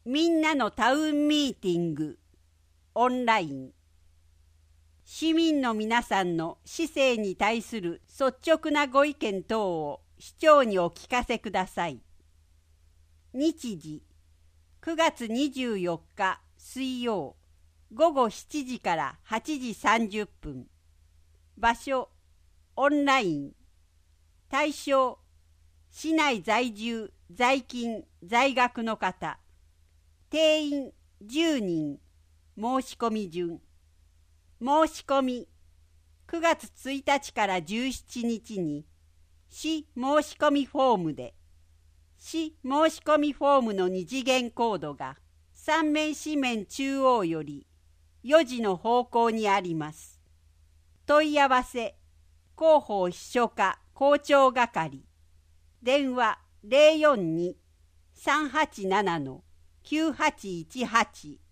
みんなのタウンミーティングオンライン。市民の皆さんの市政に対する率直なご意見等を市長にお聞かせください。日時9月24日水曜午後7時から8時30分。場所オンライン。対象市内在住在勤在学の方。定員10人。申し込み順。申し込み9月1日から17日に市申し込みフォームで、市申し込みフォームの二次元コードが三面四面中央より4時の方向にあります。問い合わせ広報秘書課校長係。電話042-387-9818